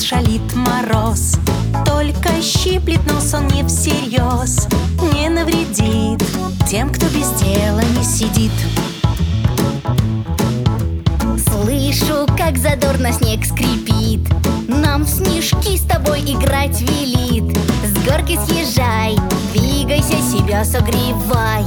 шалит мороз. Только щиплет, нос он не всерьез, не навредит тем, кто без дела не сидит. Слышу, как задорно снег скрипит, нам в снежки с тобой играть велит. С горки съезжай, двигайся, себя согревай.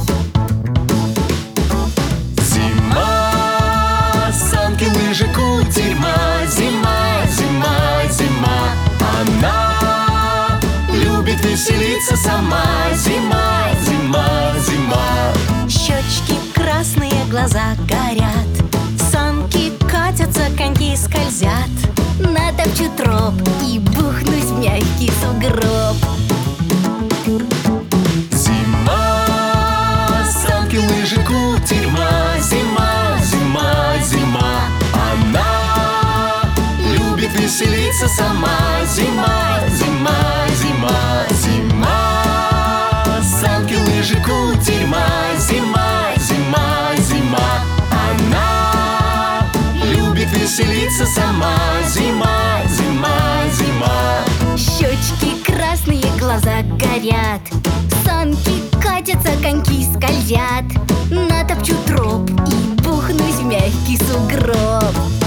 Зима, санки, лыжи, кутерьма. Зима, зима, зима, она любит веселиться сама. Зима, зима, зима. Щечки красные, глаза горят, санки катятся, коньки скользят. Натопчу троп и бухнусь в мягкий сугроб. Зима, санки, лыжи, кутерьма. Зима, зима, зима, она любит веселиться сама. Зима, зима, зима, зима, санки, лыжи, кутерьма. Зима, зима, зима, она любит веселиться сама. Зима, зима, зима. Щечки красные, глаза горят, санки катятся, коньки скользят. Натопчу троп и бухнусь в мягкий сугроб.